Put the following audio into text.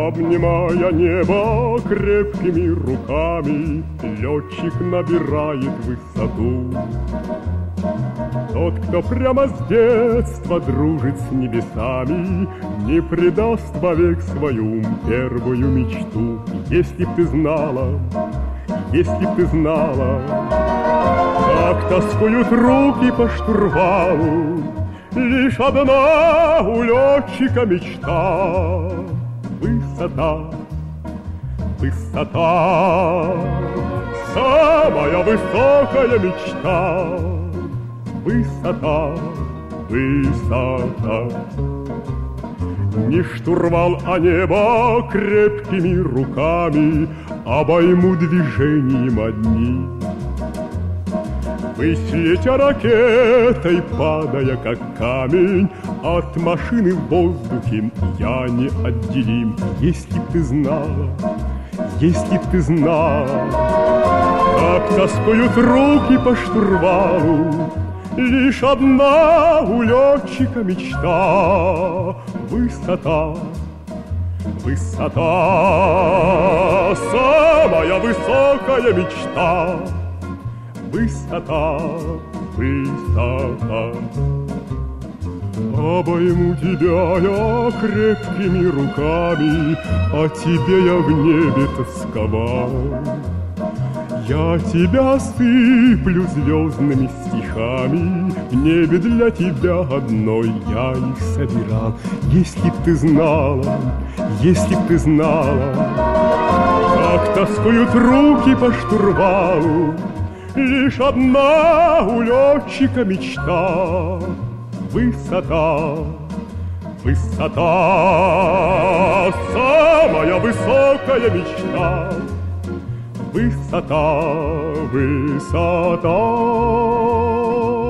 Обнимая небо крепкими руками, летчик набирает высоту. Тот, кто прямо с детства дружит с небесами, не предаст вовек свою первую мечту. Если б ты знала, если б ты знала, как тоскуют руки по штурвалу, лишь одна у летчика мечта — высота, высота, самая высокая мечта. Высота, высота. Не штурвал, а небо крепкими руками обойму движением одни. Ввысь летя ракетой, падая как камень, от машины в воздухе я не отделим. Если б ты знала, если б ты знала, как тоскуют руки по штурвалу, лишь одна у летчика мечта — высота, высота, самая высокая мечта. Высота, высота. Обойму тебя я крепкими руками, о тебе я в небе тосковал. Я тебя сыплю звездными стихами, в небе для тебя одной я их собирал. Если б ты знала, если б ты знала, как тоскуют руки по штурвалу, лишь одна у летчика мечта — высота, высота, самая высокая мечта. Высота, высота.